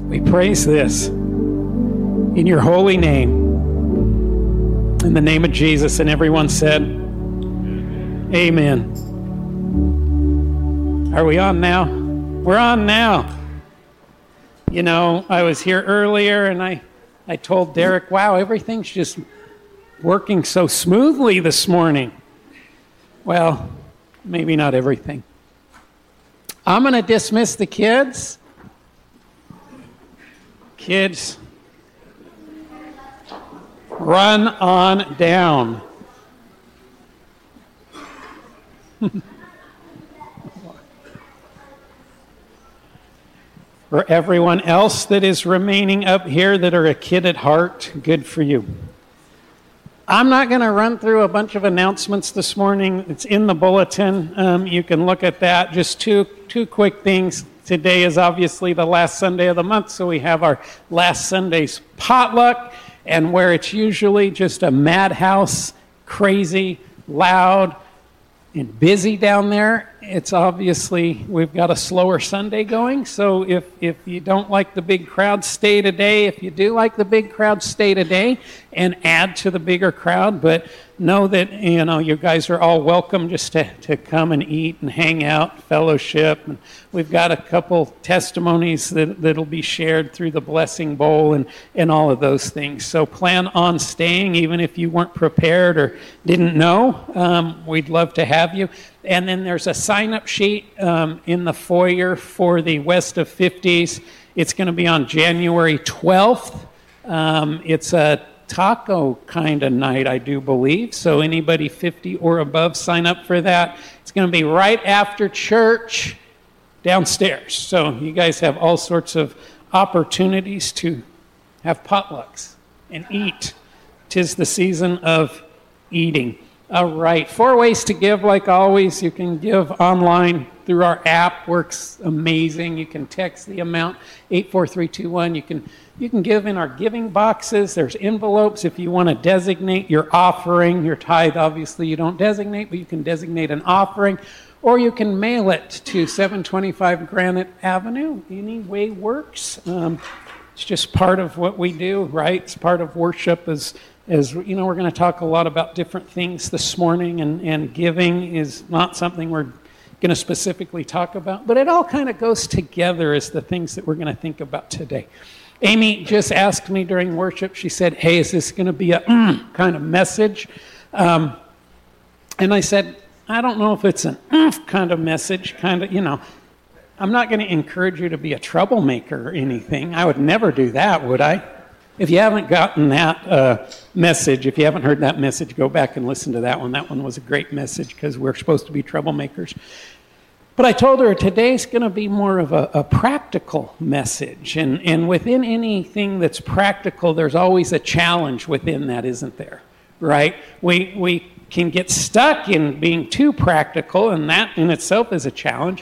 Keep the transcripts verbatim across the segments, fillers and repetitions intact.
We praise this in your holy name, in the name of Jesus. And everyone said, amen. Are we on now? We're on now. You know, I was here earlier and I, I told Derek, wow, everything's just working so smoothly this morning. Well, maybe not everything. I'm going to dismiss the kids. Kids, run on down. For everyone else that is remaining up here that are a kid at heart, good for you. I'm not going to run through a bunch of announcements this morning. It's in the bulletin. Um, you can look at that. Just two two quick things. Today is obviously the last Sunday of the month, so we have our last Sunday's potluck, and where it's usually just a madhouse, crazy, loud, and busy down there, it's obviously, we've got a slower Sunday going, so if, if you don't like the big crowd, stay today. If you do like the big crowd, stay today and add to the bigger crowd, but know that, you know, you guys are all welcome just to, to come and eat and hang out, fellowship. And we've got a couple testimonies that, that'll be shared through the blessing bowl and, and all of those things. So plan on staying, even if you weren't prepared or didn't know. Um, we'd love to have you. And then there's a sign-up sheet um, in the foyer for the West of fifties. It's going to be on January twelfth. Um, it's a taco kind of night, I do believe. So anybody fifty or above, sign up for that. It's going to be right after church downstairs. So you guys have all sorts of opportunities to have potlucks and eat. 'Tis the season of eating. All right, four ways to give, like always. You can give online through our app, works amazing. You can text the amount, eight four three two one. You can you can give in our giving boxes. There's envelopes if you want to designate your offering. Your tithe, obviously, you don't designate, but you can designate an offering. Or you can mail it to seven twenty-five Granite Avenue. Any way works. Um, it's just part of what we do, right? It's part of worship as As you know, we're going to talk a lot about different things this morning, and, and giving is not something we're going to specifically talk about, but it all kind of goes together as the things that we're going to think about today. Amy just asked me during worship, she said, hey, is this going to be a mm, kind of message? Um, and I said, I don't know if it's an mm, kind of message, kind of, you know, I'm not going to encourage you to be a troublemaker or anything. I would never do that, would I? If you haven't gotten that uh, message, if you haven't heard that message, go back and listen to that one. That one was a great message because we're supposed to be troublemakers. But I told her today's going to be more of a, a practical message. And, and within anything that's practical, there's always a challenge within that, isn't there? Right? We, we can get stuck in being too practical, and that in itself is a challenge.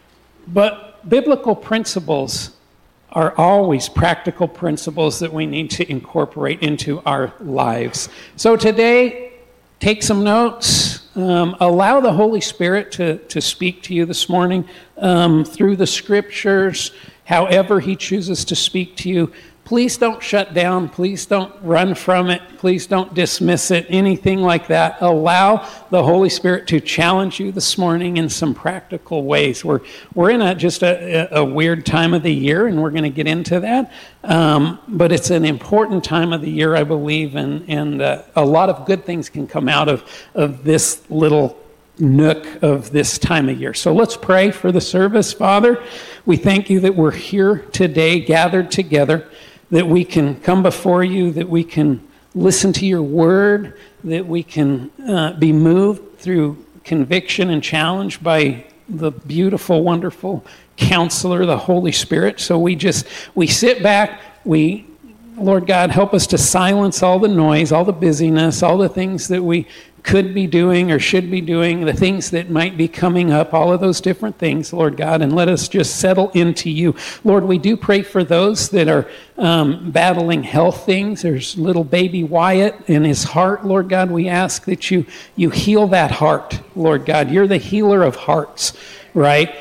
But biblical principles are always practical principles that we need to incorporate into our lives. So today, take some notes. Um, allow the Holy Spirit to, to speak to you this morning um, through the scriptures, however he chooses to speak to you. Please don't shut down. Please don't run from it. Please don't dismiss it, anything like that. Allow the Holy Spirit to challenge you this morning in some practical ways. We're we're in a, just a, a weird time of the year, and we're going to get into that. Um, but it's an important time of the year, I believe, and, and uh, a lot of good things can come out of, of this little nook of this time of year. So let's pray for the service. Father, we thank you that we're here today, gathered together, that we can come before you, that we can listen to your word, that we can uh, be moved through conviction and challenge by the beautiful, wonderful counselor, the Holy Spirit. So we just, we sit back, we, Lord God, help us to silence all the noise, all the busyness, all the things that we could be doing or should be doing, the things that might be coming up, all of those different things, Lord God, and let us just settle into you. Lord, we do pray for those that are um, battling health things. There's little baby Wyatt in his heart, Lord God. We ask that you, you heal that heart, Lord God. You're the healer of hearts, right?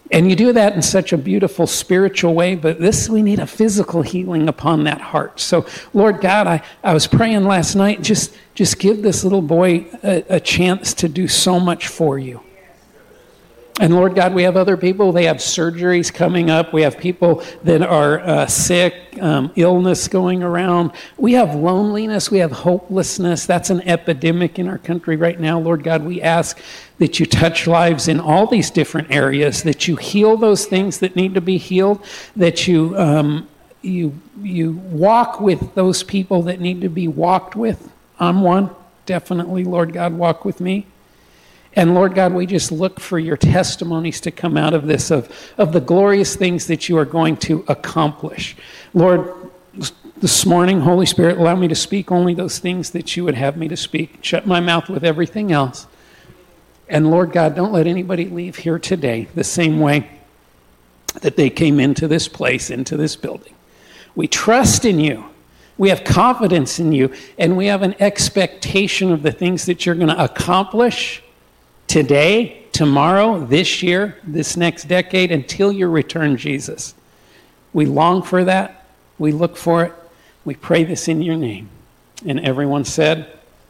And you do that in such a beautiful spiritual way, but this, we need a physical healing upon that heart. So, Lord God, I, I was praying last night, just, just give this little boy a, a chance to do so much for you. And Lord God, we have other people, they have surgeries coming up. We have people that are uh, sick, um, illness going around. We have loneliness, we have hopelessness. That's an epidemic in our country right now. Lord God, we ask that you touch lives in all these different areas, that you heal those things that need to be healed, that you, um, you, you walk with those people that need to be walked with. I'm one, definitely, Lord God, walk with me. And Lord God, we just look for your testimonies to come out of this, of, of the glorious things that you are going to accomplish. Lord, this morning, Holy Spirit, allow me to speak only those things that you would have me to speak. Shut my mouth with everything else. And Lord God, don't let anybody leave here today the same way that they came into this place, into this building. We trust in you. We have confidence in you. And we have an expectation of the things that you're going to accomplish today, tomorrow, this year, this next decade, until your return, Jesus. We long for that. We look for it. We pray this in your name. And everyone said,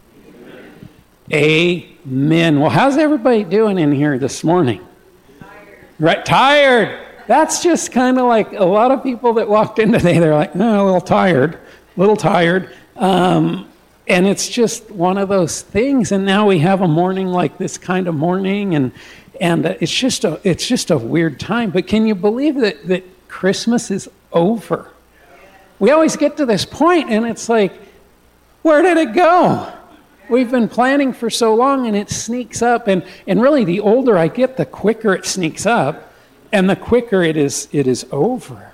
Amen. Amen. Well, how's everybody doing in here this morning? Tired. Right, tired. That's just kind of like a lot of people that walked in today, they're like, oh, a little tired, a little tired. Um, And it's just one of those things. And now we have a morning like this kind of morning, and and it's just a it's just a weird time. But can you believe that that Christmas is over? We always get to this point, and it's like, where did it go? We've been planning for so long, and it sneaks up. And and really, the older I get, the quicker it sneaks up, and the quicker it is it is over.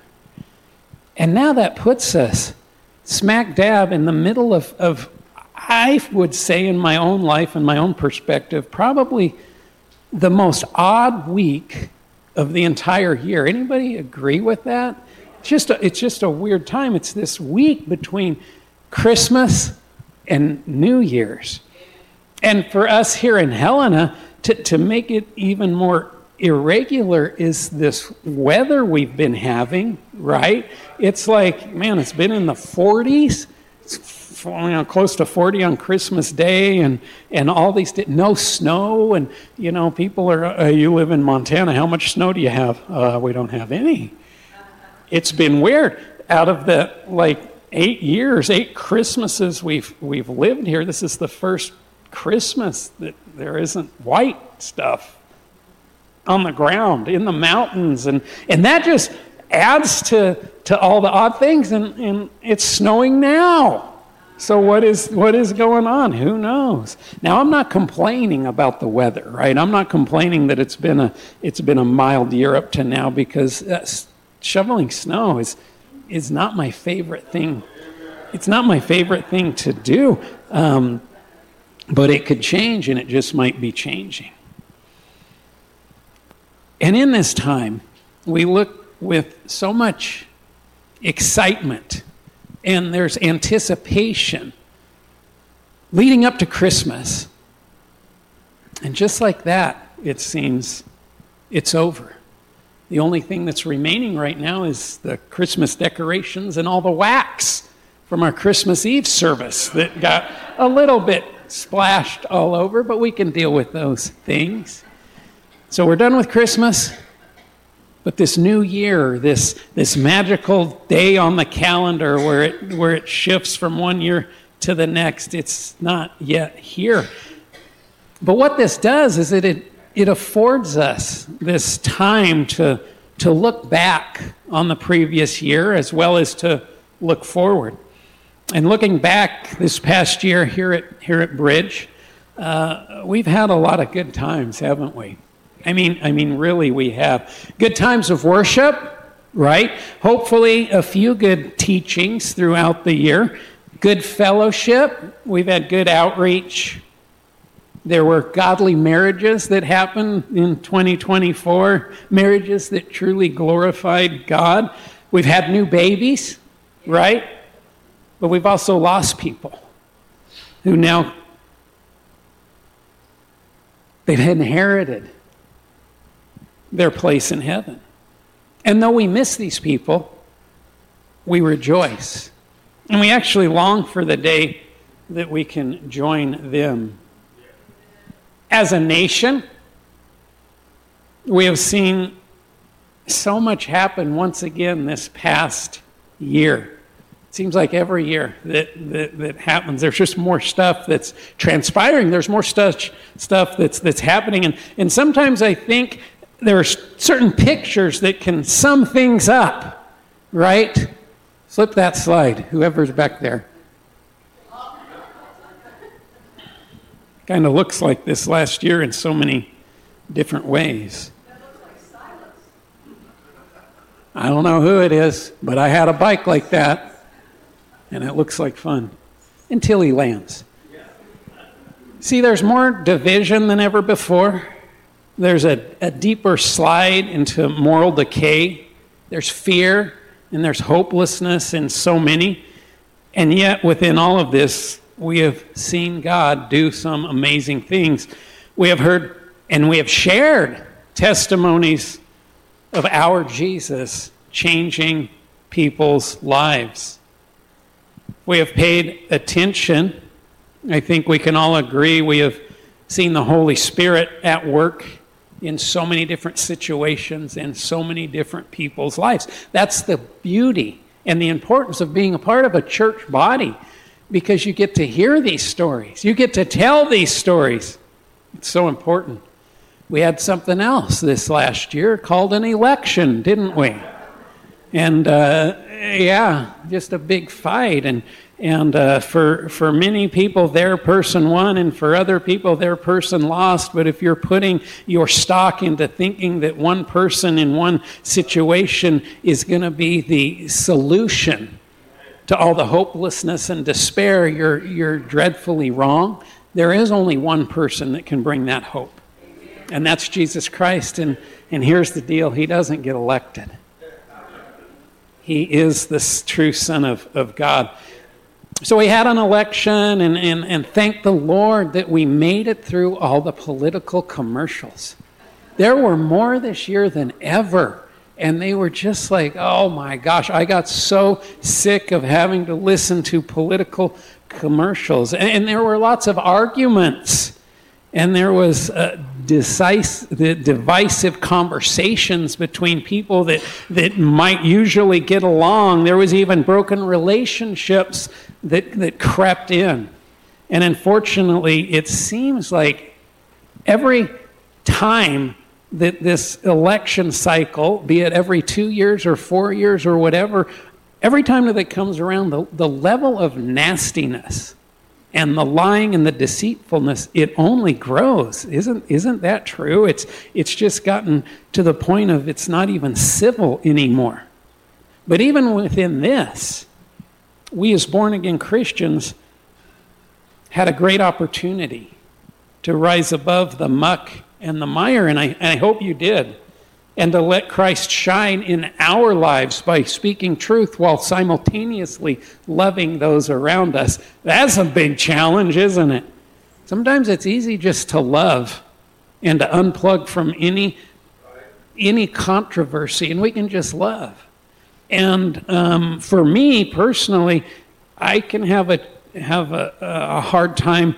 And now that puts us smack dab in the middle of of. I would say in my own life and my own perspective, probably the most odd week of the entire year. Anybody agree with that? It's just a, it's just a weird time. It's this week between Christmas and New Year's. And for us here in Helena, to, to make it even more irregular is this weather we've been having, right? It's like, man, it's been in the forties. It's you know, close to forty on Christmas Day, and, and all these, no snow, and, you know, people are, uh, you live in Montana, how much snow do you have? Uh, we don't have any. It's been weird. Out of the, like, eight years, eight Christmases we've we've lived here, this is the first Christmas that there isn't white stuff on the ground, in the mountains, and, and that just adds to, to all the odd things, and, and it's snowing now. So what is what is going on? Who knows? Now, I'm not complaining about the weather, right? I'm not complaining that it's been a it's been a mild year up to now, because uh, shoveling snow is is not my favorite thing. It's not my favorite thing to do, um, but it could change, and it just might be changing. And in this time, we look with so much excitement, and there's anticipation leading up to Christmas. And just like that, it seems it's over. The only thing that's remaining right now is the Christmas decorations and all the wax from our Christmas Eve service that got a little bit splashed all over, but we can deal with those things. So we're done with Christmas. But this new year, this this magical day on the calendar where it where it shifts from one year to the next, it's not yet here. But what this does is that it it affords us this time to to look back on the previous year as well as to look forward. And looking back this past year here at here at Bridge, uh, we've had a lot of good times, haven't we? I mean, I mean, really, we have good times of worship, right? Hopefully, a few good teachings throughout the year. Good fellowship. We've had good outreach. There were godly marriages that happened in twenty twenty-four, marriages that truly glorified God. We've had new babies, right? But we've also lost people who now, they've inherited their place in heaven. And though we miss these people, we rejoice. And we actually long for the day that we can join them. As a nation, we have seen so much happen once again this past year. It seems like every year that, that, that happens, there's just more stuff that's transpiring. There's more stuff, stuff that's, that's happening. And, and sometimes I think there are certain pictures that can sum things up, right? Flip that slide, whoever's back there. Kind of looks like this last year in so many different ways. I don't know who it is, but I had a bike like that. And it looks like fun until he lands. See, there's more division than ever before. There's a, a deeper slide into moral decay. There's fear and there's hopelessness in so many. And yet, within all of this, we have seen God do some amazing things. We have heard and we have shared testimonies of our Jesus changing people's lives. We have paid attention. I think we can all agree we have seen the Holy Spirit at work in so many different situations and so many different people's lives. That's the beauty and the importance of being a part of a church body, because you get to hear these stories. You get to tell these stories. It's so important. We had something else this last year called an election, didn't we? And uh, yeah, just a big fight. And and uh, for for many people, their person won, and for other people, their person lost. But if you're putting your stock into thinking that one person in one situation is going to be the solution to all the hopelessness and despair, you're you're dreadfully wrong. There is only one person that can bring that hope, and that's Jesus Christ. And and here's the deal: He doesn't get elected. He is the true Son of, of God. So we had an election, and, and, and thank the Lord that we made it through all the political commercials. There were more this year than ever. And they were just like, oh my gosh, I got so sick of having to listen to political commercials. And, and there were lots of arguments. And there was uh, decisive, the divisive conversations between people that, that might usually get along. There was even broken relationships that, that crept in. And unfortunately, it seems like every time that this election cycle, be it every two years or four years or whatever, every time that it comes around, the, the level of nastiness and the lying and the deceitfulness, it only grows. Isn't isn't that true? It's it's just gotten to the point of it's not even civil anymore. But even within this, we as born-again Christians had a great opportunity to rise above the muck and the mire, and I, and I hope you did, and to let Christ shine in our lives by speaking truth while simultaneously loving those around us. That's a big challenge, isn't it? Sometimes it's easy just to love and to unplug from any any controversy, and we can just love. And um, for me personally, I can have a have a, a hard time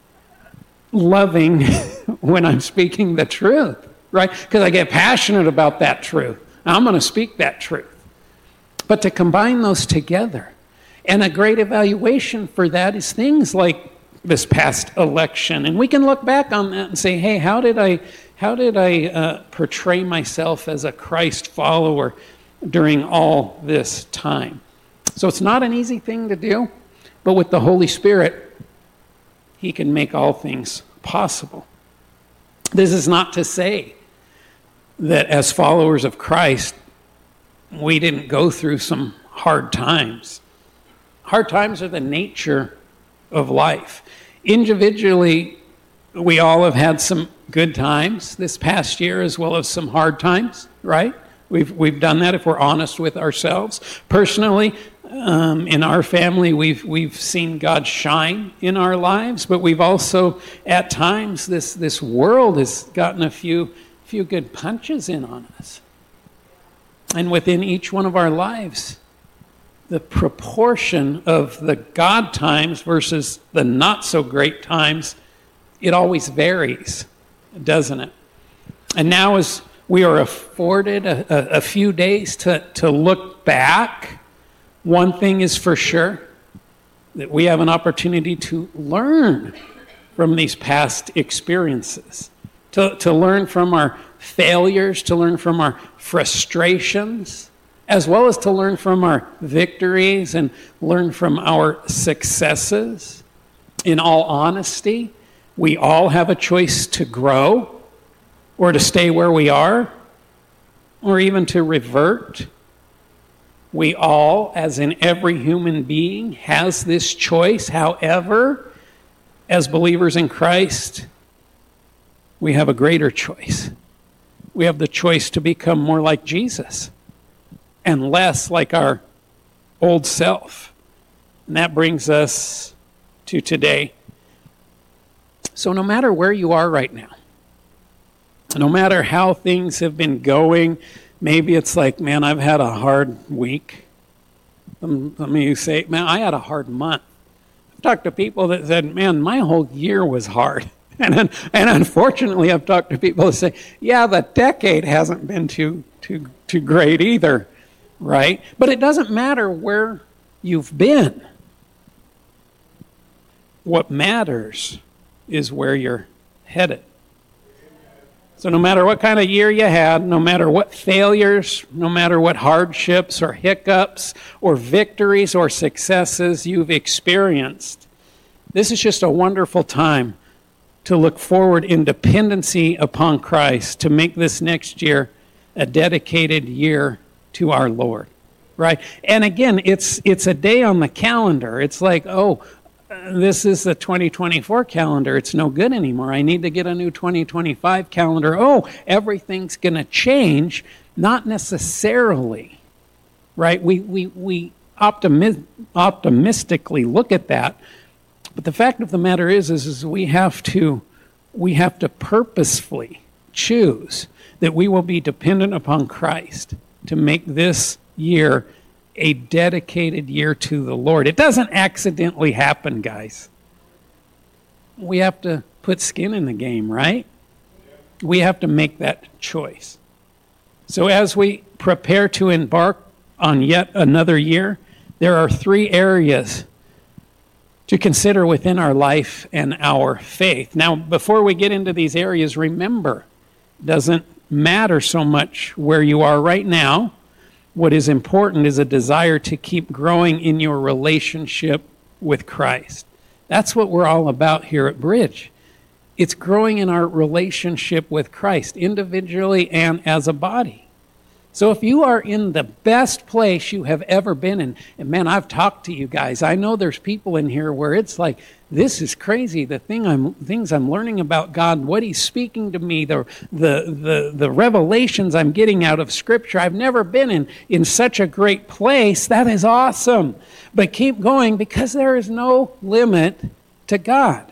loving when I'm speaking the truth, right? Because I get passionate about that truth. I'm going to speak that truth. But to combine those together, and a great evaluation for that is things like this past election. And we can look back on that and say, hey, how did I, how did I uh, portray myself as a Christ follower during all this time? So it's not an easy thing to do, but with the Holy Spirit, He can make all things possible. This is not to say that as followers of Christ, we didn't go through some hard times. Hard times are the nature of life. Individually, we all have had some good times this past year as well as some hard times, right? We've we've done that if we're honest with ourselves. Personally, um, in our family, we've we've seen God shine in our lives, but we've also, at times, this this world has gotten a few few good punches in on us. And within each one of our lives, the proportion of the God times versus the not so great times, it always varies, doesn't it? And now as we are afforded a, a, a few days to, to look back, one thing is for sure, that we have an opportunity to learn from these past experiences, to, to learn from our failures, to learn from our frustrations, as well as to learn from our victories and learn from our successes. In all honesty, we all have a choice to grow or to stay where we are or even to revert. We all, as in every human being, has this choice. However, as believers in Christ, we have a greater choice. We have the choice to become more like Jesus and less like our old self. And that brings us to today. So no matter where you are right now, no matter how things have been going, maybe it's like, man, I've had a hard week. Some of you say, man, I had a hard month. I've talked to people that said, man, my whole year was hard. And and unfortunately, I've talked to people who say, yeah, the decade hasn't been too too too great either, right? But it doesn't matter where you've been. What matters is where you're headed. So no matter what kind of year you had, no matter what failures, no matter what hardships or hiccups or victories or successes you've experienced, this is just a wonderful time to look forward in dependency upon Christ, to make this next year a dedicated year to our Lord, right? And again, it's it's a day on the calendar. It's like, oh, this is the twenty twenty-four calendar. It's no good anymore. I need to get a new twenty twenty-five calendar. Oh, everything's going to change. Not necessarily, right? We we we optimi- optimistically look at that. But the fact of the matter is, is, is we have to we have to purposefully choose that we will be dependent upon Christ to make this year a dedicated year to the Lord. It doesn't accidentally happen, guys. We have to put skin in the game, right? We have to make that choice. So as we prepare to embark on yet another year, there are three areas to consider within our life and our faith. Now, before we get into these areas, remember, it doesn't matter so much where you are right now. What is important is a desire to keep growing in your relationship with Christ. That's what we're all about here at Bridge. It's growing in our relationship with Christ, individually and as a body. So if you are in the best place you have ever been in, and man, I've talked to you guys. I know there's people in here where it's like, this is crazy. The thing I'm, things I'm learning about God, what He's speaking to me, the, the, the, the revelations I'm getting out of Scripture. I've never been in, in such a great place. That is awesome. But keep going, because there is no limit to God.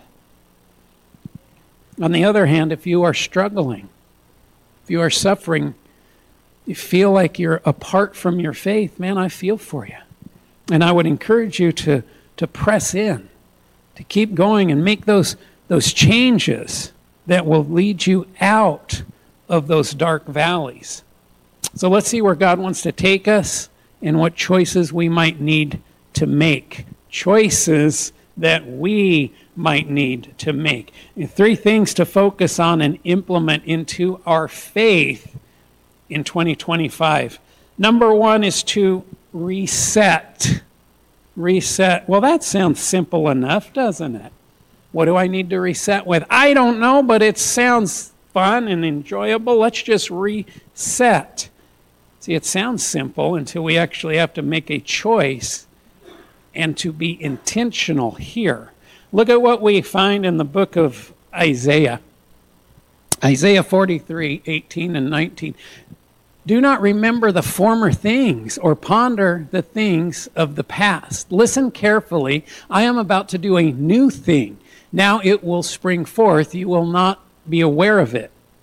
On the other hand, if you are struggling, if you are suffering, you feel like you're apart from your faith, man, I feel for you. And I would encourage you to, to press in, to keep going and make those, those changes that will lead you out of those dark valleys. So let's see where God wants to take us and what choices we might need to make. Choices that we might need to make. And three things to focus on and implement into our faith in twenty twenty-five. Number one is to reset. Reset. Well, that sounds simple enough, doesn't it? What do I need to reset with? I don't know, but it sounds fun and enjoyable. Let's just reset. See, it sounds simple until we actually have to make a choice and to be intentional here. Look at what we find in the book of Isaiah. Isaiah forty-three, eighteen and nineteen. Do not remember the former things or ponder the things of the past. Listen carefully. I am about to do a new thing. Now it will spring forth. You will not be aware of it.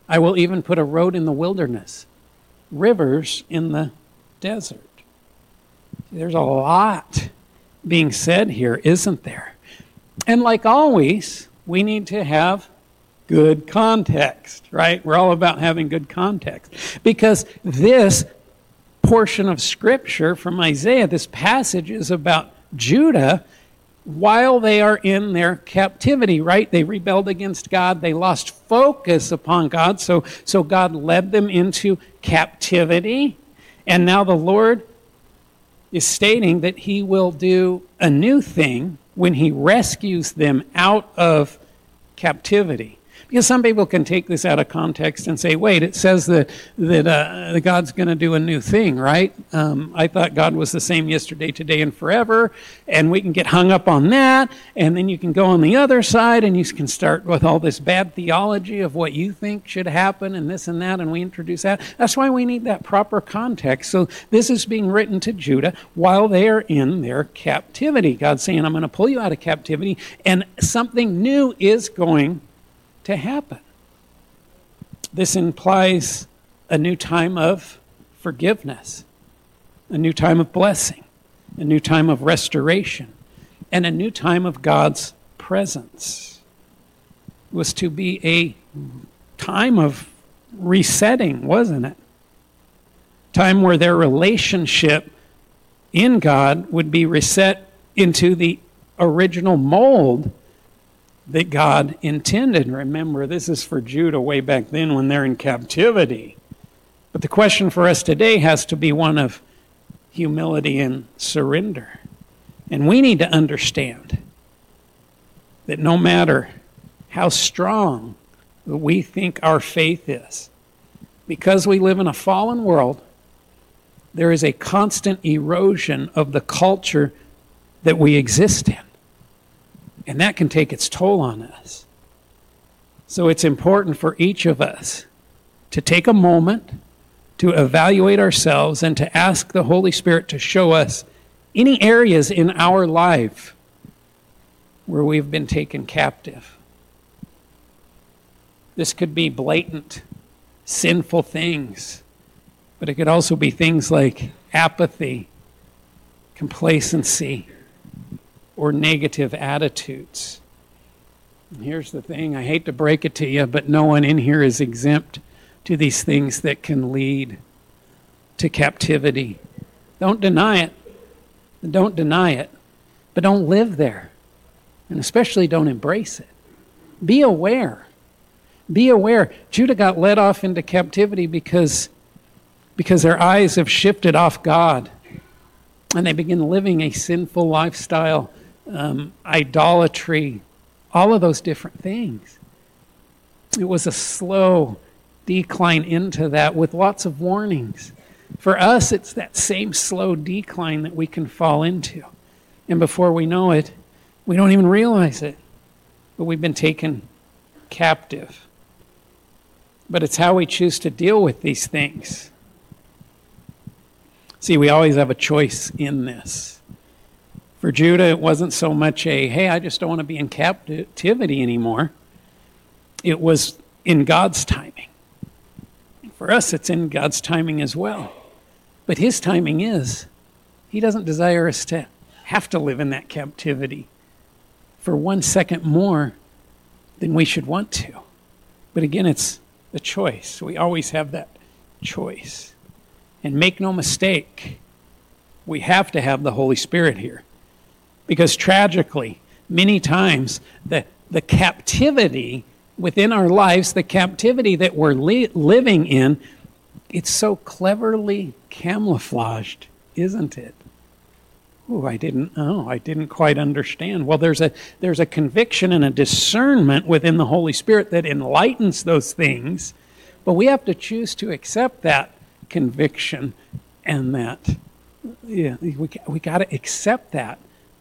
I will even put a road in the wilderness, rivers in the desert. There's a lot being said here, isn't there? And like always, we need to have good context, right? We're all about having good context. Because this portion of Scripture from Isaiah, this passage is about Judah while they are in their captivity, right? They rebelled against God. They lost focus upon God. So, so God led them into captivity. And now the Lord is stating that he will do a new thing when he rescues them out of captivity. Because some people can take this out of context and say, wait, it says that that uh, God's going to do a new thing, right? Um, I thought God was the same yesterday, today, and forever, and we can get hung up on that, and then you can go on the other side, and you can start with all this bad theology of what you think should happen, and this and that, and we introduce that. That's why we need that proper context. So this is being written to Judah while they are in their captivity. God's saying, I'm going to pull you out of captivity, and something new is going to happen. This implies a new time of forgiveness, a new time of blessing, a new time of restoration, and a new time of God's presence. It was to be a time of resetting, wasn't it? Time where their relationship in God would be reset into the original mold that God intended. Remember, this is for Judah way back then when they're in captivity. But the question for us today has to be one of humility and surrender. And we need to understand that no matter how strong we think our faith is, because we live in a fallen world, there is a constant erosion of the culture that we exist in. And that can take its toll on us. So it's important for each of us to take a moment to evaluate ourselves and to ask the Holy Spirit to show us any areas in our life where we've been taken captive. This could be blatant, sinful things, but it could also be things like apathy, complacency, or negative attitudes. And here's the thing, I hate to break it to you, but no one in here is exempt to these things that can lead to captivity. Don't deny it. Don't deny it. But don't live there. And especially don't embrace it. Be aware. Be aware. Judah got led off into captivity because, because their eyes have shifted off God. And they begin living a sinful lifestyle. Um, idolatry, all of those different things. It was a slow decline into that with lots of warnings. For us, it's that same slow decline that we can fall into. And before we know it, we don't even realize it. But we've been taken captive. But it's how we choose to deal with these things. See, we always have a choice in this. For Judah, it wasn't so much a, hey, I just don't want to be in captivity anymore. It was in God's timing. For us, it's in God's timing as well. But his timing is, he doesn't desire us to have to live in that captivity for one second more than we should want to. But again, it's the choice. We always have that choice. And make no mistake, we have to have the Holy Spirit here. Because tragically, many times, the, the captivity within our lives, the captivity that we're li- living in, it's so cleverly camouflaged, isn't it? Oh, I didn't know. I didn't quite understand. Well, there's a there's a conviction and a discernment within the Holy Spirit that enlightens those things, but we have to choose to accept that conviction and that. Yeah, we we got to accept that.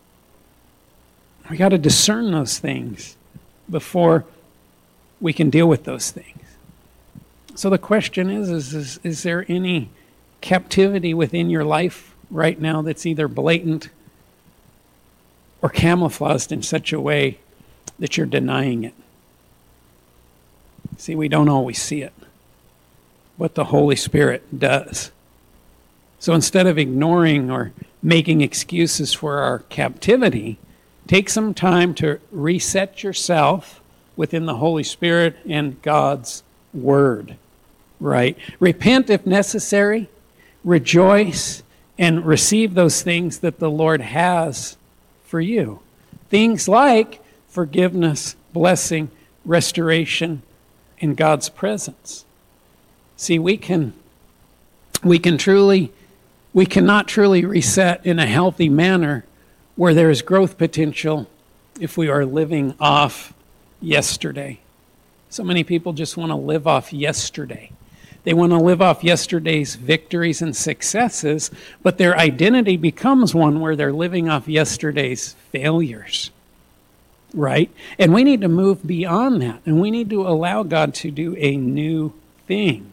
We got to discern those things before we can deal with those things. So the question is, is, is, is there any captivity within your life right now that's either blatant or camouflaged in such a way that you're denying it? See, we don't always see it, but the Holy Spirit does. So instead of ignoring or making excuses for our captivity, take some time to reset yourself within the Holy Spirit and God's Word, right? Repent if necessary, rejoice, and receive those things that the Lord has for you. Things like forgiveness, blessing, restoration, and God's presence. See, we can we can truly we cannot truly reset in a healthy manner where there is growth potential if we are living off yesterday. So many people just want to live off yesterday. They want to live off yesterday's victories and successes, but their identity becomes one where they're living off yesterday's failures, right? And we need to move beyond that, and we need to allow God to do a new thing.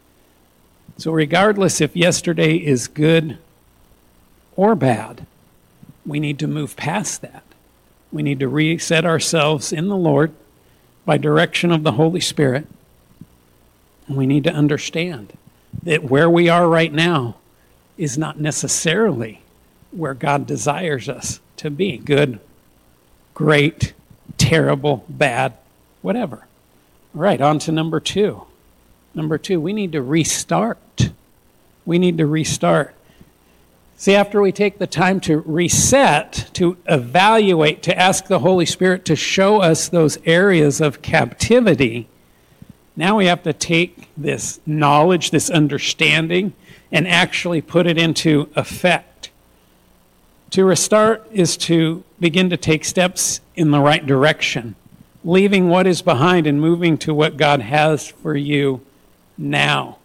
So regardless if yesterday is good or bad, we need to move past that. We need to reset ourselves in the Lord by direction of the Holy Spirit. And we need to understand that where we are right now is not necessarily where God desires us to be. Good, great, terrible, bad, whatever. All right, on to number two. Number two, we need to restart. We need to restart. See, after we take the time to reset, to evaluate, to ask the Holy Spirit to show us those areas of captivity, now we have to take this knowledge, this understanding, and actually put it into effect. To restart is to begin to take steps in the right direction, leaving what is behind and moving to what God has for you now.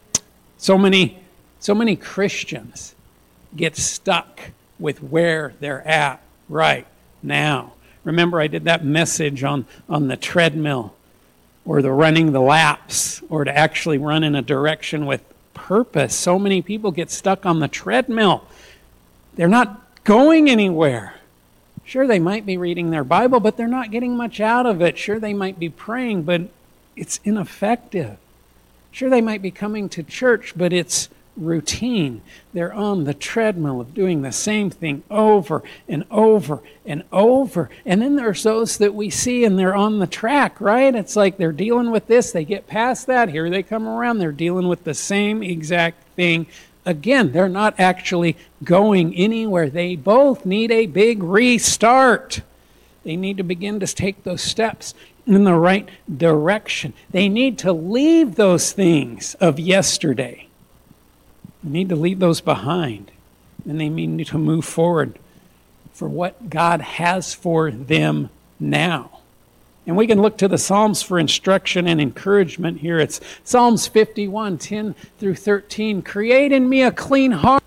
So many, so many Christians get stuck with where they're at right now. Remember, I did that message on, on the treadmill, or the running the laps, or to actually run in a direction with purpose. So many people get stuck on the treadmill. They're not going anywhere. Sure, they might be reading their Bible, but they're not getting much out of it. Sure, they might be praying, but it's ineffective. Sure, they might be coming to church, but it's routine. They're on the treadmill of doing the same thing over and over and over. And then there's those that we see and they're on the track, right? It's like they're dealing with this, they get past that, here they come around, they're dealing with the same exact thing again. They're not actually going anywhere. They both need a big restart. They need to begin to take those steps in the right direction. They need to leave those things of yesterday. They need to leave those behind. And they need to move forward for what God has for them now. And we can look to the Psalms for instruction and encouragement here. It's Psalms fifty-one, ten through thirteen. Create in me a clean heart.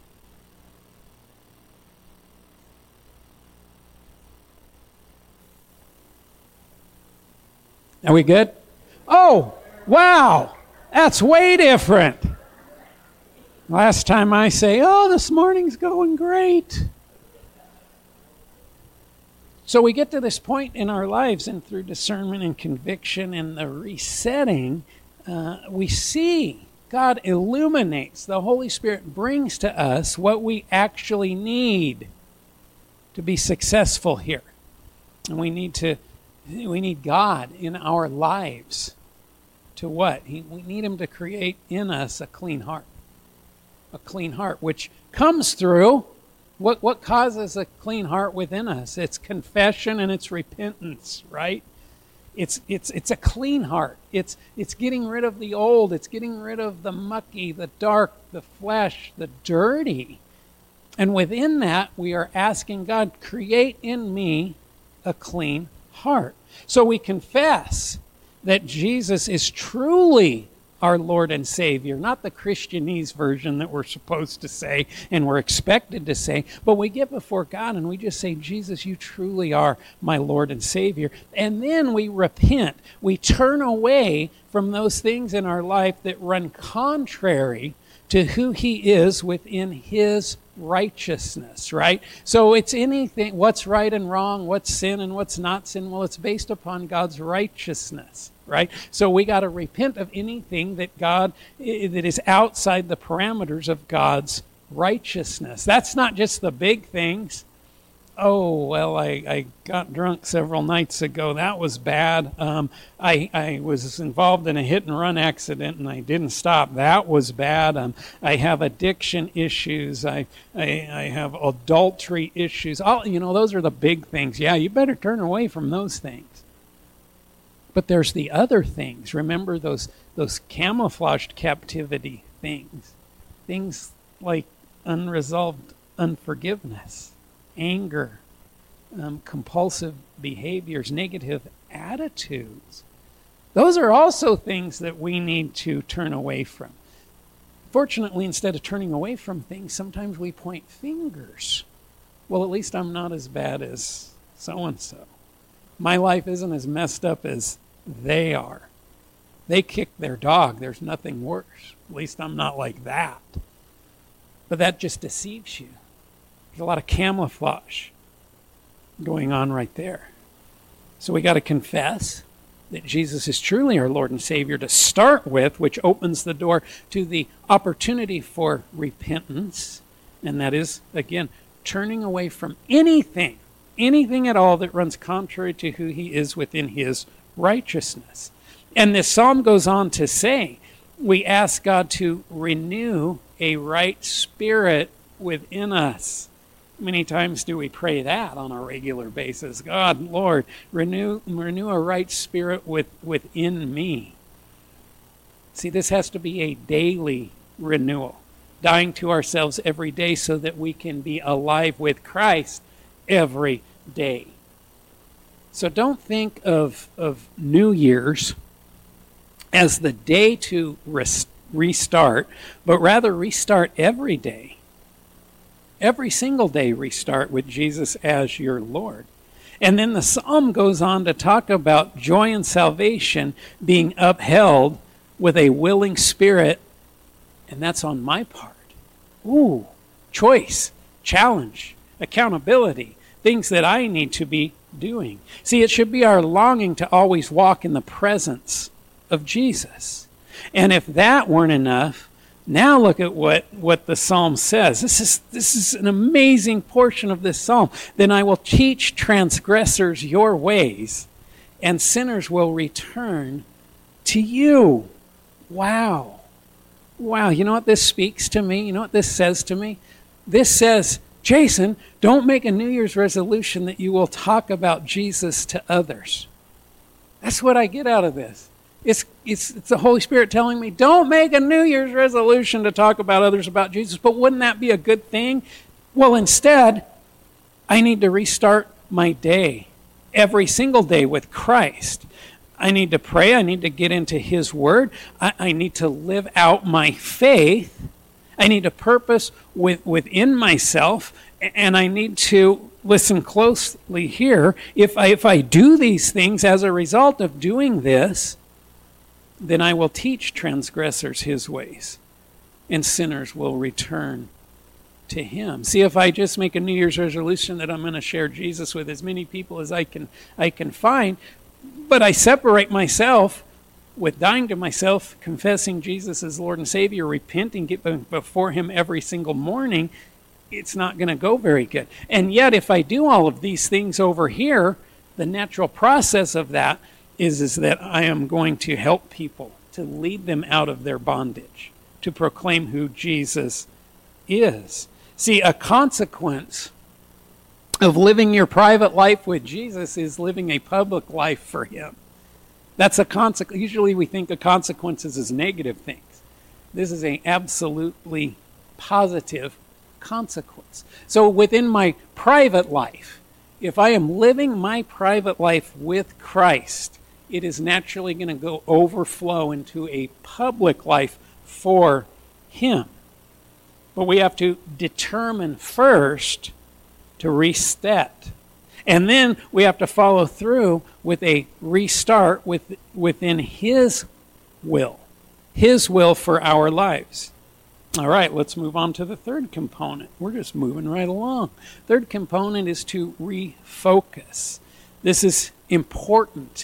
Are we good? Oh, wow. That's way different. Last time I say, oh, this morning's going great. So we get to this point in our lives, and through discernment and conviction and the resetting, uh, we see God illuminates, the Holy Spirit brings to us what we actually need to be successful here. And we need to, we need God in our lives to what? He, we need Him to create in us a clean heart. A clean heart, which comes through, what, what causes a clean heart within us? It's confession and it's repentance, right? It's it's it's a clean heart. It's it's getting rid of the old. It's getting rid of the mucky, the dark, the flesh, the dirty. And within that, we are asking God, create in me a clean heart. So we confess that Jesus is truly our Lord and Savior, not the Christianese version that we're supposed to say and we're expected to say, but we get before God and we just say, Jesus, you truly are my Lord and Savior. And then we repent. We turn away from those things in our life that run contrary to who He is within His righteousness, right? So it's anything, what's right and wrong, what's sin and what's not sin, well, it's based upon God's righteousness. right? So we got to repent of anything that God, that is outside the parameters of God's righteousness. That's not just the big things. Oh, well, I, I got drunk several nights ago. That was bad. Um, I, I was involved in a hit-and-run accident, and I didn't stop. That was bad. Um, I have addiction issues. I, I I have adultery issues. All, you know, those are the big things. Yeah, you better turn away from those things. But there's the other things. Remember those those camouflaged captivity things. Things like unresolved unforgiveness, anger, um, compulsive behaviors, negative attitudes. Those are also things that we need to turn away from. Fortunately, instead of turning away from things, sometimes we point fingers. Well, at least I'm not as bad as so-and-so. My life isn't as messed up as they are. They kicked their dog. There's nothing worse. At least I'm not like that. But that just deceives you. There's a lot of camouflage going on right there. So we got to confess that Jesus is truly our Lord and Savior to start with, which opens the door to the opportunity for repentance. And that is, again, turning away from anything, anything at all that runs contrary to who he is within his righteousness. And this psalm goes on to say, we ask God to renew a right spirit within us. Many times do we pray that on a regular basis. God, Lord, renew renew a right spirit with, within me. See, this has to be a daily renewal, dying to ourselves every day so that we can be alive with Christ every day. So don't think of, of New Year's as the day to res- restart, but rather restart every day. Every single day restart with Jesus as your Lord. And then the psalm goes on to talk about joy and salvation being upheld with a willing spirit, and that's on my part. Ooh, choice, challenge, accountability, things that I need to be doing. See, it should be our longing to always walk in the presence of Jesus. And if that weren't enough, now look at what, what the psalm says. This is, this is an amazing portion of this psalm. Then I will teach transgressors your ways, and sinners will return to you. Wow. Wow. You know what this speaks to me? You know what this says to me? This says, Jason, don't make a New Year's resolution that you will talk about Jesus to others. That's what I get out of this. It's, it's it's the Holy Spirit telling me, don't make a New Year's resolution to talk about others about Jesus. But wouldn't that be a good thing? Well, instead, I need to restart my day, every single day with Christ. I need to pray. I need to get into His Word. I, I need to live out my faith. I need to purpose with, within myself. And I need to listen closely here. If I, if I do these things as a result of doing this, then I will teach transgressors his ways, and sinners will return to him. See, if I just make a New Year's resolution that I'm going to share Jesus with as many people as I can I can find, but I separate myself with dying to myself, confessing Jesus as Lord and Savior, repenting, get before him every single morning, it's not going to go very good. And yet, if I do all of these things over here, the natural process of that is, is that I am going to help people, to lead them out of their bondage, to proclaim who Jesus is. See, a consequence of living your private life with Jesus is living a public life for him. That's a consequence. Usually we think of consequences as negative things. This is an absolutely positive consequence. So within my private life, if I am living my private life with Christ, it is naturally going to go overflow into a public life for him. But we have to determine first to reset. And then we have to follow through with a restart with, within his will. His will for our lives. All right, let's move on to the third component. We're just moving right along. Third component is to refocus. This is important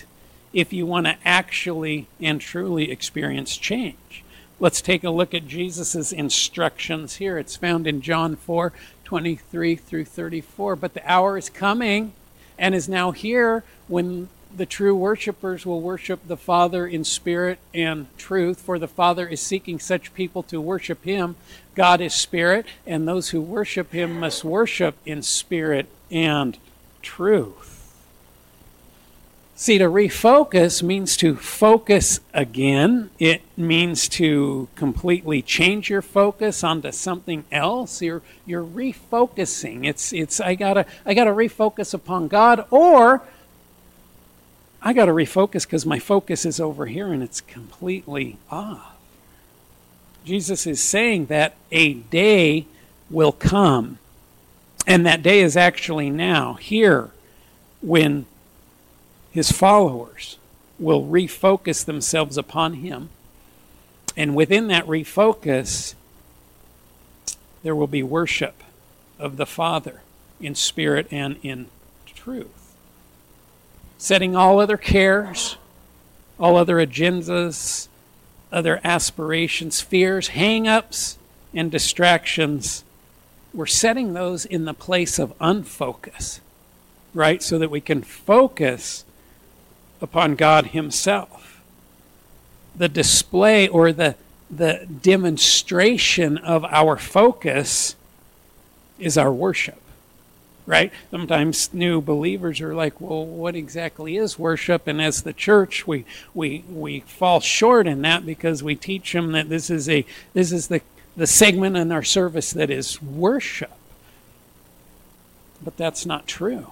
if you want to actually and truly experience change. Let's take a look at Jesus' instructions here. It's found in John four, twenty-three through thirty-four. But the hour is coming and is now here when the true worshipers will worship the Father in spirit and truth, for the Father is seeking such people to worship him. God is spirit, and those who worship him must worship in spirit and truth. See, to refocus means to focus again. It means to completely change your focus onto something else. You're you're refocusing. It's it's I gotta I gotta refocus upon God, or I gotta refocus because my focus is over here and it's completely off. Jesus is saying that a day will come, and that day is actually now, here, when his followers will refocus themselves upon him. And within that refocus, there will be worship of the Father in spirit and in truth. Setting all other cares, all other agendas, other aspirations, fears, hang-ups, and distractions, we're setting those in the place of unfocus, right? So that we can focus upon God himself. The display or the, the demonstration of our focus is our worship, right? Sometimes new believers are like, well, what exactly is worship? And as the church, we we we fall short in that because we teach them that this is a this is the, the segment in our service that is worship. But that's not true.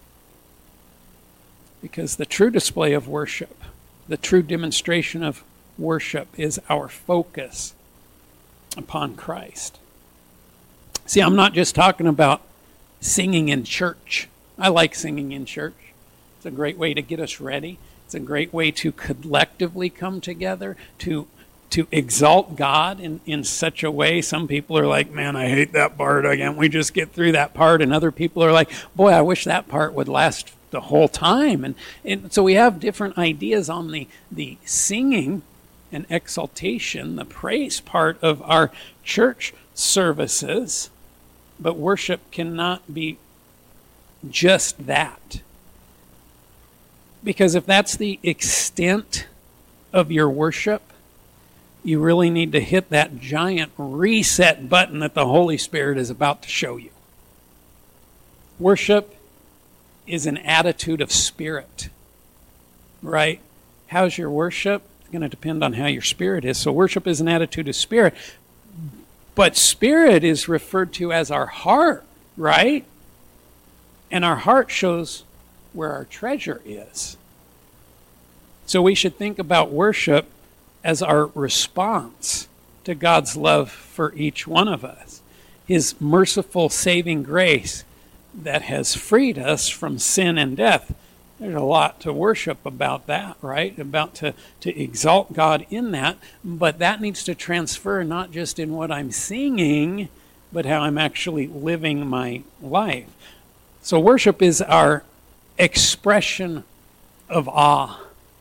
Because the true display of worship, the true demonstration of worship is our focus upon Christ. See, I'm not just talking about singing in church. I like singing in church. It's a great way to get us ready. It's a great way to collectively come together, to to exalt God in, in such a way. Some people are like, man, I hate that part. Can't we just get through that part? And other people are like, boy, I wish that part would last the whole time. And, and so we have different ideas on the, the singing and exaltation, the praise part of our church services. But worship cannot be just that. Because if that's the extent of your worship, you really need to hit that giant reset button that the Holy Spirit is about to show you. Worship is an attitude of spirit, right? How's your worship? It's going to depend on how your spirit is. So worship is an attitude of spirit. But spirit is referred to as our heart, right? And our heart shows where our treasure is. So we should think about worship as our response to God's love for each one of us. His merciful saving grace that has freed us from sin and death. There's a lot to worship about that, right? About to, to exalt God in that. But that needs to transfer not just in what I'm singing, but how I'm actually living my life. So worship is our expression of awe,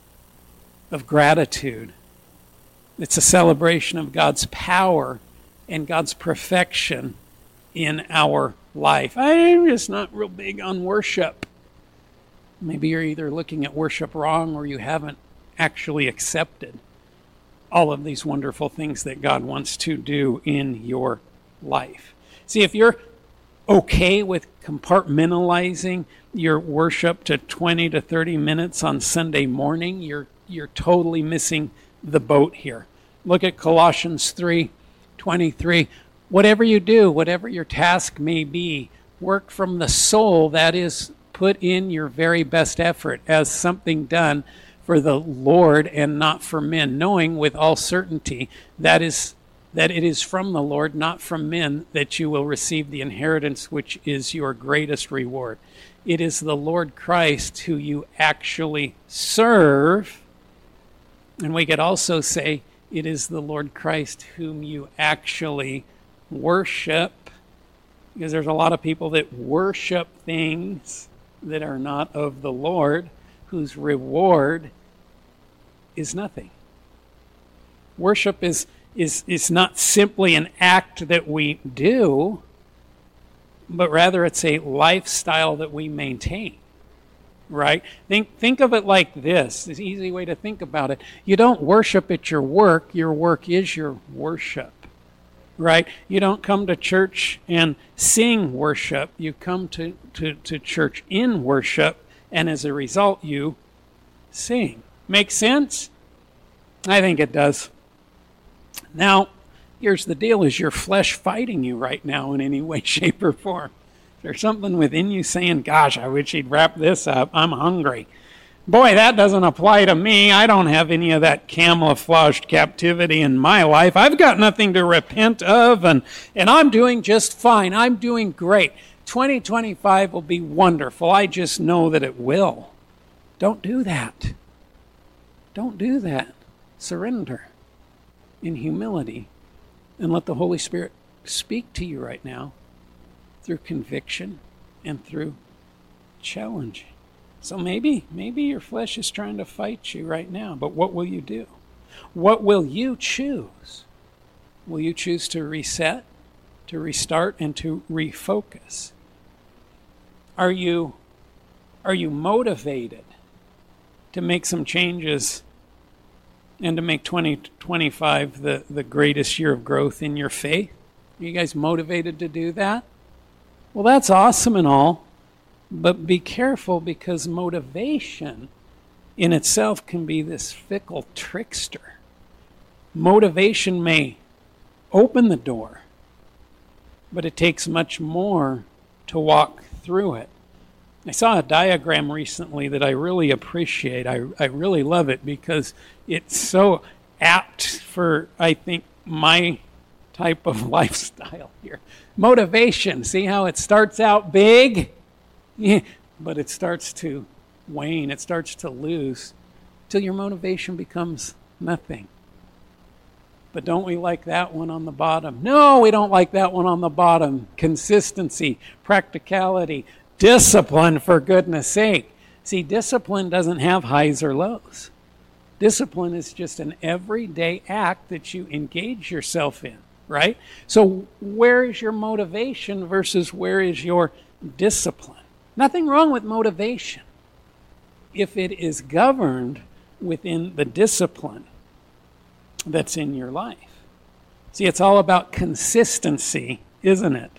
of gratitude. It's a celebration of God's power and God's perfection in our life. I'm just not real big on worship. Maybe you're either looking at worship wrong or you haven't actually accepted all of these wonderful things that God wants to do in your life. See, if you're okay with compartmentalizing your worship to twenty to thirty minutes on Sunday morning, you're you're totally missing the boat here. Look at Colossians three twenty-three. Whatever you do, whatever your task may be, work from the soul, that is, put in your very best effort as something done for the Lord and not for men, knowing with all certainty that is that it is from the Lord, not from men, that you will receive the inheritance which is your greatest reward. It is the Lord Christ who you actually serve. And we could also say it is the Lord Christ whom you actually worship, because there's a lot of people that worship things that are not of the Lord, whose reward is nothing. Worship is, is, is not simply an act that we do, but rather it's a lifestyle that we maintain. Right? Think think of it like this. It's an easy way to think about it. You don't worship at your work. Your work is your worship. Right? You don't come to church and sing worship. You come to, to, to church in worship, and as a result, you sing. Make sense? I think it does. Now, here's the deal. Is your flesh fighting you right now in any way, shape, or form? There's something within you saying, gosh, I wish he'd wrap this up. I'm hungry. Boy, that doesn't apply to me. I don't have any of that camouflaged captivity in my life. I've got nothing to repent of, and, and I'm doing just fine. I'm doing great. twenty twenty-five will be wonderful. I just know that it will. Don't do that. Don't do that. Surrender in humility and let the Holy Spirit speak to you right now through conviction and through challenge. So maybe, maybe your flesh is trying to fight you right now, but what will you do? What will you choose? Will you choose to reset, to restart, and to refocus? Are you, are you motivated to make some changes and to make twenty twenty-five the, the greatest year of growth in your faith? Are you guys motivated to do that? Well, that's awesome and all, but be careful, because motivation in itself can be this fickle trickster. Motivation may open the door, but it takes much more to walk through it. I saw a diagram recently that I really appreciate. I, I really love it because it's so apt for, I think, my type of lifestyle here. Motivation. See how it starts out big? Yeah, but it starts to wane. It starts to lose till your motivation becomes nothing. But don't we like that one on the bottom? No, we don't like that one on the bottom. Consistency, practicality, discipline, for goodness sake. See, discipline doesn't have highs or lows. Discipline is just an everyday act that you engage yourself in. Right? So where is your motivation versus where is your discipline? Nothing wrong with motivation if it is governed within the discipline that's in your life. See, it's all about consistency, isn't it?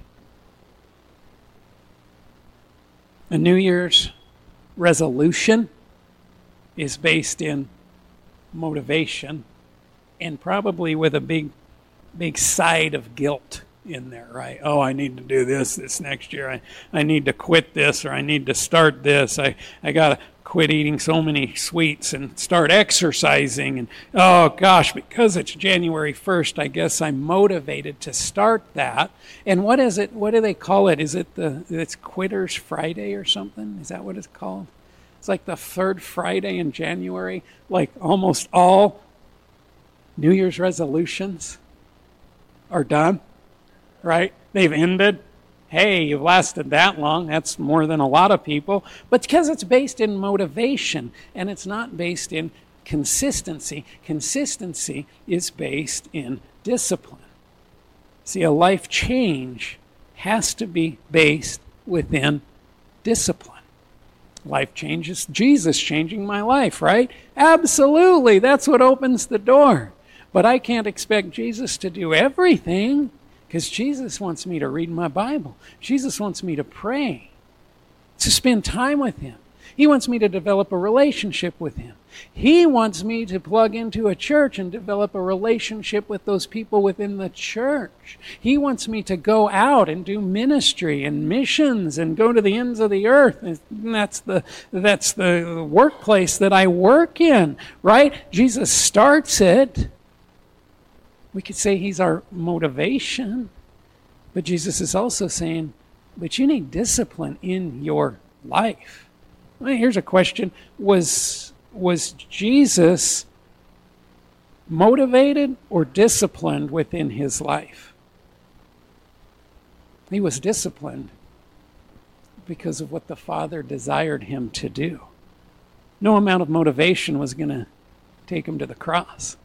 A New Year's resolution is based in motivation and probably with a big big side of guilt in there, right? Oh, I need to do this this next year. I, I need to quit this, or I need to start this. I, I got to quit eating so many sweets and start exercising. And oh, gosh, because it's January first, I guess I'm motivated to start that. And what is it? What do they call it? Is it the, it's Quitters Friday or something? Is that what it's called? It's like the third Friday in January, like almost all New Year's resolutions are done, right? They've ended. Hey, you've lasted that long. That's more than a lot of people. But because it's based in motivation and it's not based in consistency. Consistency is based in discipline. See, a life change has to be based within discipline. Life changes. Jesus changing my life, right? Absolutely. That's what opens the door. But I can't expect Jesus to do everything, because Jesus wants me to read my Bible. Jesus wants me to pray, to spend time with Him. He wants me to develop a relationship with Him. He wants me to plug into a church and develop a relationship with those people within the church. He wants me to go out and do ministry and missions and go to the ends of the earth. And that's the, that's the workplace that I work in, right? Jesus starts it. We could say He's our motivation, but Jesus is also saying, but you need discipline in your life. Well, here's a question. Was, was Jesus motivated or disciplined within His life? He was disciplined because of what the Father desired Him to do. No amount of motivation was going to take him to the cross.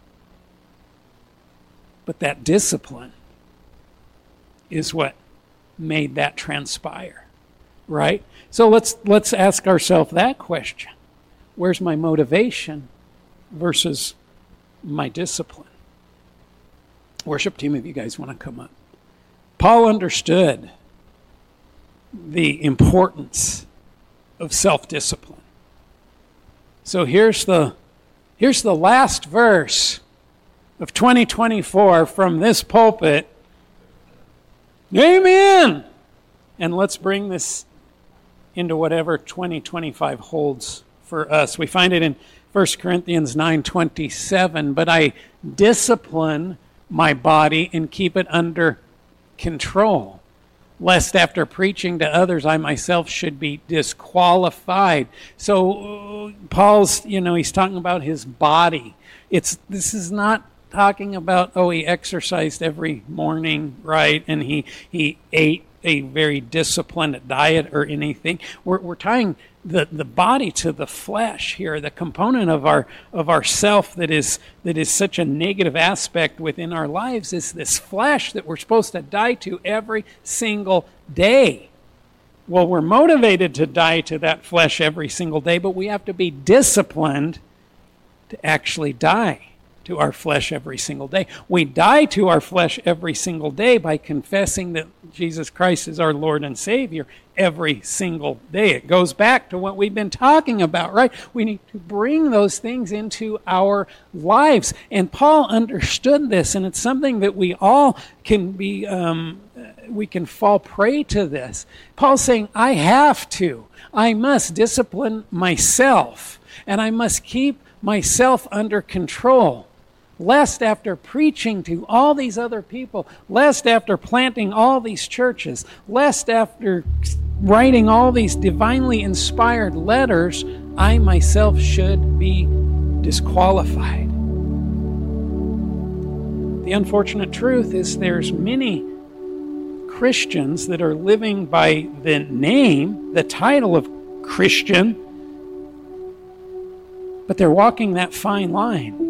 But that discipline is what made that transpire, right? So let's let's ask ourselves that question. Where's my motivation versus my discipline? Worship team, if you guys want to come up. Paul understood the importance of self-discipline. So here's the here's the last verse of twenty twenty-four from this pulpit. Amen! And let's bring this into whatever twenty twenty-five holds for us. We find it in First Corinthians nine twenty-seven. But I discipline my body and keep it under control, lest after preaching to others I myself should be disqualified. So uh, Paul's, you know, he's talking about his body. It's this is not talking about, oh, he exercised every morning, right, and he he ate a very disciplined diet or anything. We're we're tying the, the body to the flesh here, the component of our of our self that is that is such a negative aspect within our lives is this flesh that we're supposed to die to every single day. Well, we're motivated to die to that flesh every single day, but we have to be disciplined to actually die to our flesh every single day. We die to our flesh every single day by confessing that Jesus Christ is our Lord and Savior every single day. It goes back to what we've been talking about, right? We need to bring those things into our lives. And Paul understood this, and it's something that we all can be, um, we can fall prey to this. Paul's saying, I have to. I must discipline myself, and I must keep myself under control. Lest after preaching to all these other people, lest after planting all these churches, lest after writing all these divinely inspired letters, I myself should be disqualified. The unfortunate truth is there's many Christians that are living by the name, the title of Christian, but they're walking that fine line.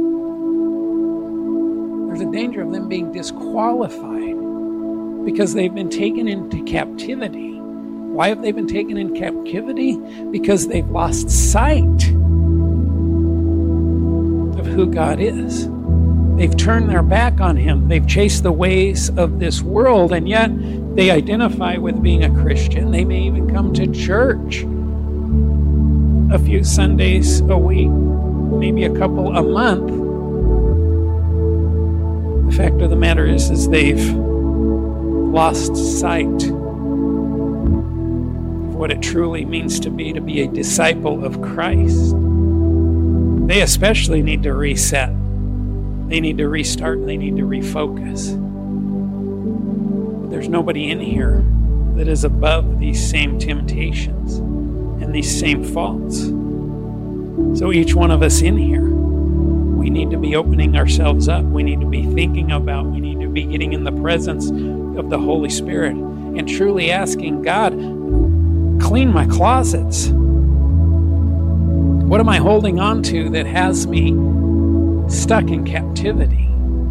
There's a danger of them being disqualified because they've been taken into captivity. Why have they been taken in captivity? Because they've lost sight of who God is. They've turned their back on Him. They've chased the ways of this world, and yet they identify with being a Christian. They may even come to church a few Sundays a week, maybe a couple a month. The fact of the matter is, is they've lost sight of what it truly means to be, to be a disciple of Christ. They especially need to reset. They need to restart. They need to refocus. But there's nobody in here that is above these same temptations and these same faults. So each one of us in here, we need to be opening ourselves up. We need to be thinking about, we need to be getting in the presence of the Holy Spirit and truly asking God, clean my closets. What am I holding on to that has me stuck in captivity?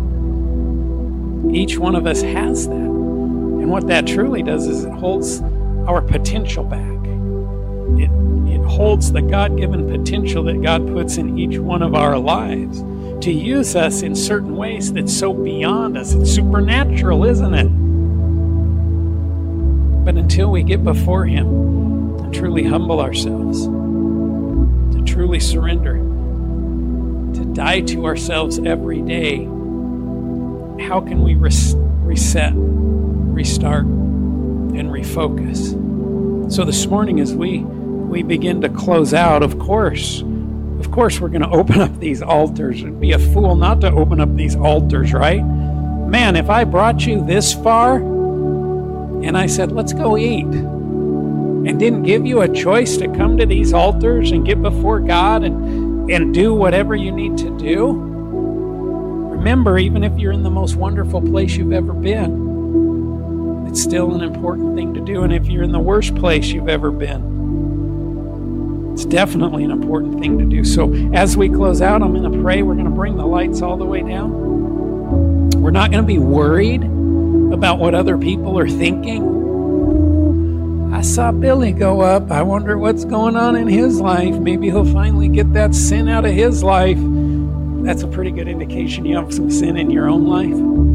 Each one of us has that. And what that truly does is it holds our potential back. It It holds the God-given potential that God puts in each one of our lives to use us in certain ways that's so beyond us. It's supernatural, isn't it? But until we get before Him and truly humble ourselves, to truly surrender, to die to ourselves every day, how can we res- reset, restart, and refocus? So this morning as we we begin to close out, of course, of course we're going to open up these altars. It'd be a fool not to open up these altars, right? Man, if I brought you this far and I said, let's go eat, and didn't give you a choice to come to these altars and get before God and, and do whatever you need to do, remember, even if you're in the most wonderful place you've ever been, it's still an important thing to do. And if you're in the worst place you've ever been, It's definitely an important thing to do. So as we close out, I'm going to pray. We're going to bring the lights all the way down. We're not going to be worried about what other people are thinking. I saw Billy go up. I wonder what's going on in his life. Maybe he'll finally get that sin out of his life. That's a pretty good indication you have some sin in your own life.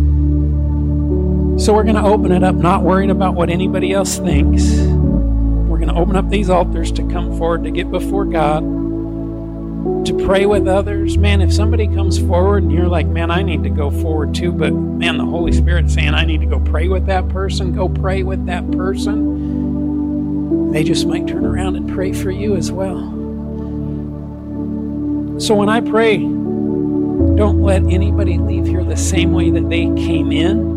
So we're going to open it up, not worried about what anybody else thinks. We're going to open up these altars to come forward, to get before God, to pray with others. Man, if somebody comes forward and you're like, man, I need to go forward too, but man, the Holy Spirit's saying I need to go pray with that person, go pray with that person. They just might turn around and pray for you as well. So when I pray, don't let anybody leave here the same way that they came in.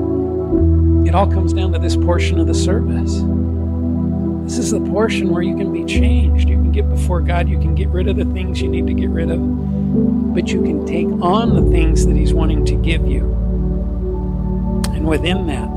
It all comes down to this portion of the service. This is the portion where you can be changed. You can get before God. You can get rid of the things you need to get rid of. But you can take on the things that He's wanting to give you. And within that,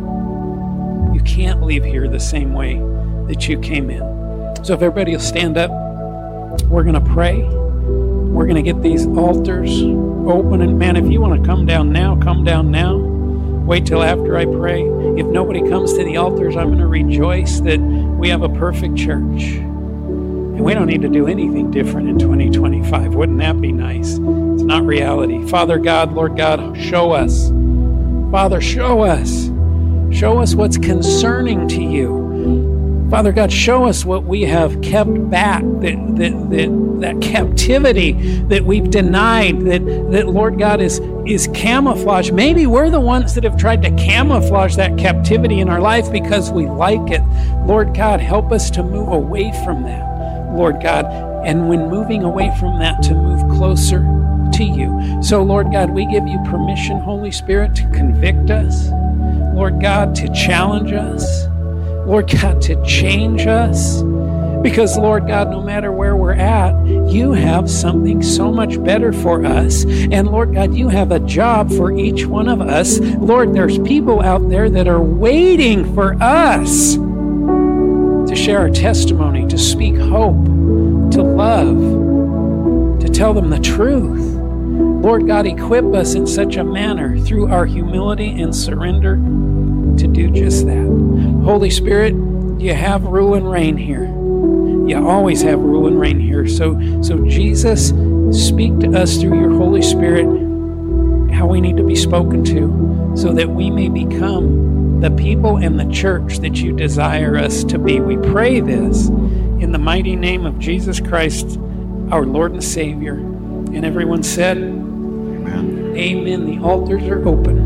you can't leave here the same way that you came in. So if everybody will stand up, we're going to pray. We're going to get these altars open. And man, if you want to come down now, come down now. Wait till after I pray. If nobody comes to the altars, I'm going to rejoice that we have a perfect church. And we don't need to do anything different in twenty twenty-five. Wouldn't that be nice? It's not reality. Father God, Lord God, show us. Father, show us. Show us what's concerning to you. Father God, show us what we have kept back, that that that, that captivity that we've denied, that, that Lord God is, is camouflage. Maybe we're the ones that have tried to camouflage that captivity in our life because we like it. Lord God, help us to move away from that, Lord God. And when moving away from that, to move closer to you. So, Lord God, we give you permission, Holy Spirit, to convict us. Lord God, to challenge us. Lord God, to change us. Because, Lord God, no matter where we're at, you have something so much better for us. And, Lord God, you have a job for each one of us. Lord, there's people out there that are waiting for us to share our testimony, to speak hope, to love, to tell them the truth. Lord God, equip us in such a manner through our humility and surrender to do just that. Holy Spirit, you have rule and reign here. You always have rule and reign here. So, so Jesus, speak to us through your Holy Spirit how we need to be spoken to so that we may become the people and the church that you desire us to be. We pray this in the mighty name of Jesus Christ, our Lord and Savior. And everyone said, Amen. Amen. The altars are open.